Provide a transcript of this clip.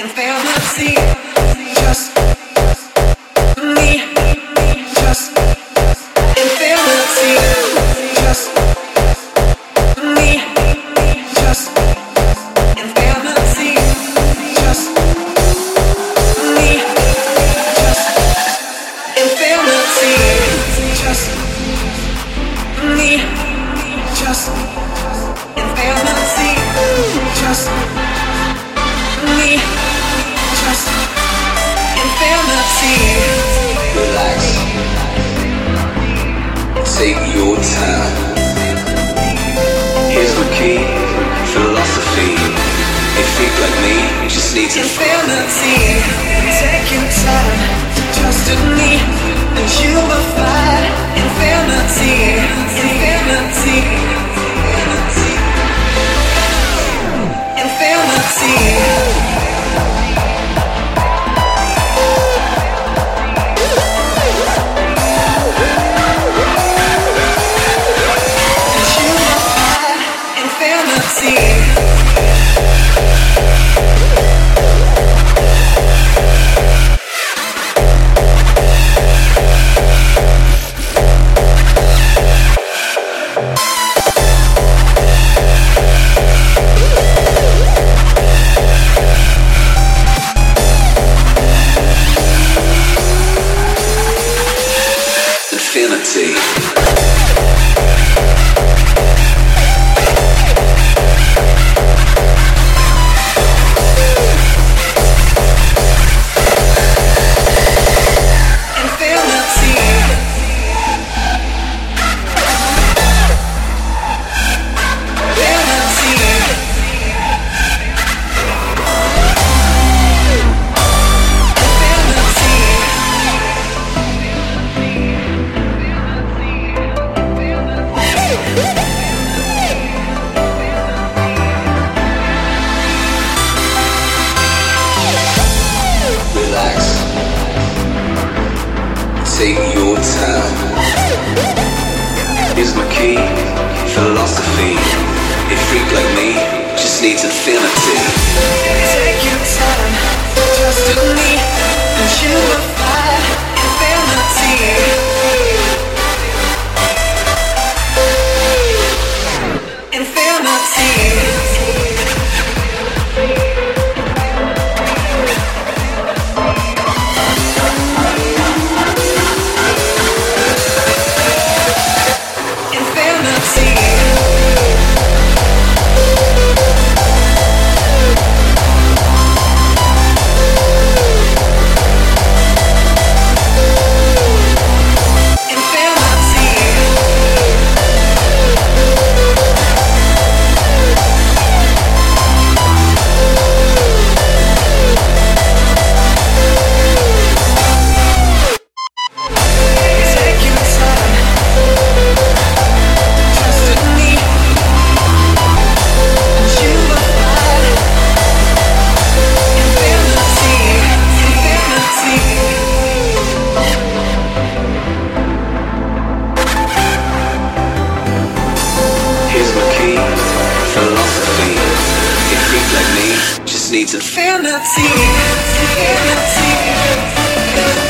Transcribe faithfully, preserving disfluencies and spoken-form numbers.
Infinity, just me, just infinity, just me, just infinity, just me, just infinity, just me, just infinity, just me. Just infinity. Relax. Take your time. Here's the key. Philosophy. If you think like me, you just need to infinity. Take your time. Trust in me, and you will find infinity. Infinity. Infinity. Infinity. Take your time. Here's my key. Philosophy. A freak like me just needs infinity. Take your time. Trust in me, and you will find infinity. Infinity. Philosophy. A freak like me just needs infinity. Infinity.